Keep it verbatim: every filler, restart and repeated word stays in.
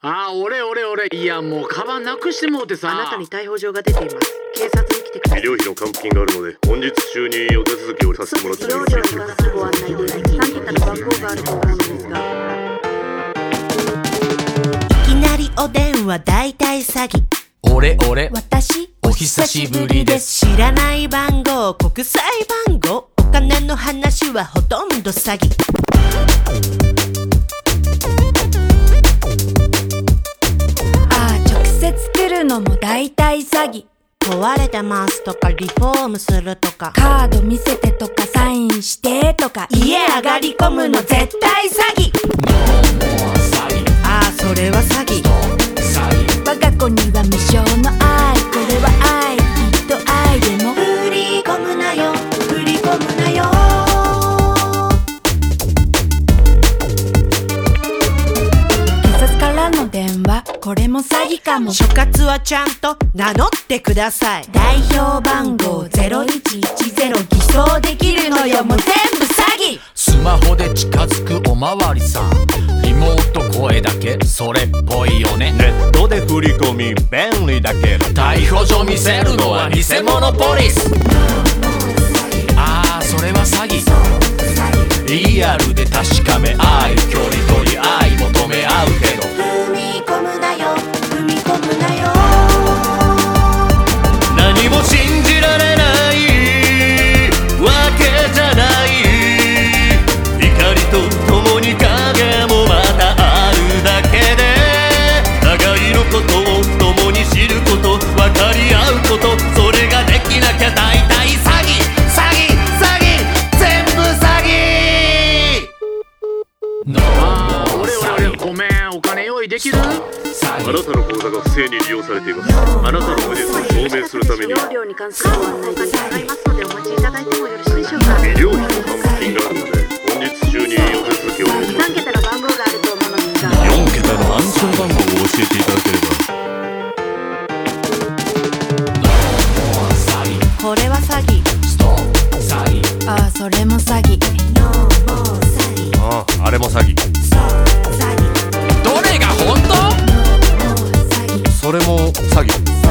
ああ、俺俺俺。いや、もうカバンなくしてもうてさ。 あなたに逮捕状が出ています。警察に来てください。 医療費の還付金があるので本日中にお手続きをさせてもらっています。 医療料に関するご案内でさん桁の番号があると思うのですが、 いきなりお電話大体詐欺。 俺俺私お久しぶりです。 知らない番号、国際番号、お金の話はほとんど詐欺。 ああ、直接来るのも大体詐欺。 壊れてますとかリフォームするとか、 カード見せてとかサインしてとか、 家上がり込むの絶対詐欺。ああ、それは詐欺。 我が子には無償の愛、これは愛、きっと愛でも振り込むなよ、振り込むなよ。 警察からの電話、これも詐欺かも。 所轄はちゃんと名乗ってください。 代表番号ゼロいちいちゼロ、偽装できるのよ、もう全部詐欺。 スマホで近づくおまわりさん、リモート声だけそれっぽいよね。 ネットで振り込み便利だけど逮捕状見せるのは偽物ポリス。ああ、それは詐欺。リアルで確かめ合い、距離取り合い求め合うけど、 踏み込むなよ、踏み込むなよ。 何も信じられないわけじゃない。光と共に影もまたあるだけで、互いのことを共に知ること、分かり合うこと、それができなきゃ大体詐欺詐欺詐欺全部詐欺。 ああ、俺俺俺。ごめん、お金用意できる？ あなたの口座が不正に利用されています。あなたの無実を証明するために医療料に関するご案内でございますのでお待ちいただいてもよろしいでしょうか。 医療費の還付金があるので本日中にお手続きをお願いします。 さん桁の番号があると思うのですが、 よん桁の暗証番号を教えていただければ。 これは詐欺。 ああ、それも詐欺。 ああ、あれも詐欺。 どれが本当？ それも詐欺。